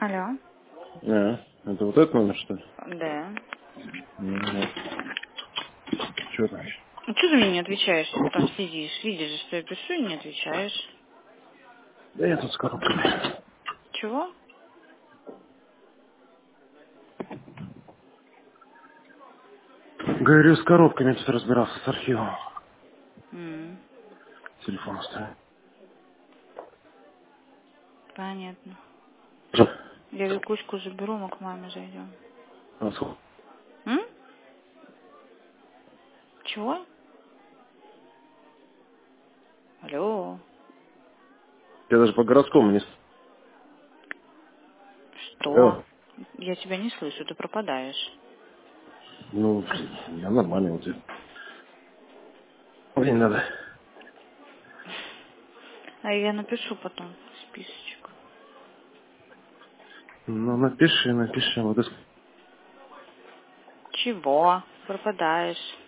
Алло. Это вот этот номер, что ли? Да. Что там? Ну, что ты мне не отвечаешь, если там сидишь? Видишь же, что я пишу, и не отвечаешь. Да я тут с коробками. Чего? Говорю, с коробками тут разбирался, с архивом. М, Телефон оставил. Понятно. Что? Я Викуську заберу, мы к маме зайдем. А, сколько? М? Чего? Алло. Я даже по городскому не... Что? Алло. Я тебя не слышу, ты пропадаешь. Ну, я нормальный вот. Мне не надо. А я напишу потом списочек. Ну, напиши. Вот Чего? Пропадаешь.